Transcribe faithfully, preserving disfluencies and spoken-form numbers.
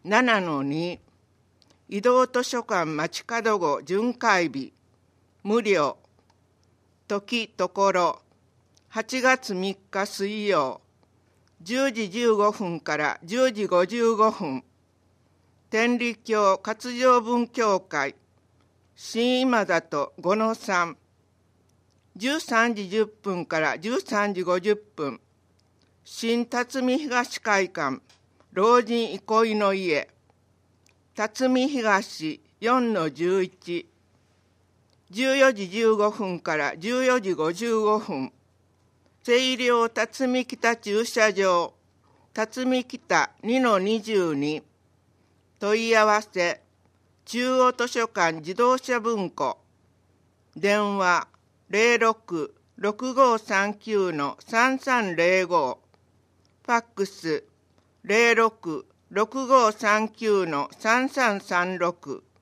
ななのに 移動図書館街角号巡回日無料時ところはちがつみっか水曜じゅうじじゅうごふんからじゅうじごじゅうごふん天理教活上文教会新今里ごのさんじゅうさんじじゅっぷんからじゅうさんじごじゅっぷん新辰巳東会館老人憩いの家辰巳東 よんのじゅういち じゅうよじじゅうごふんからじゅうよじごじゅうごふん清涼辰巳北駐車場辰巳北 にのにじゅうに 問い合わせ中央図書館自動車文庫電話 ゼロろく ろくごさんきゅう のさんさんゼロご ファックス ゼロろく ろくごさんきゅう のさんさんさんろく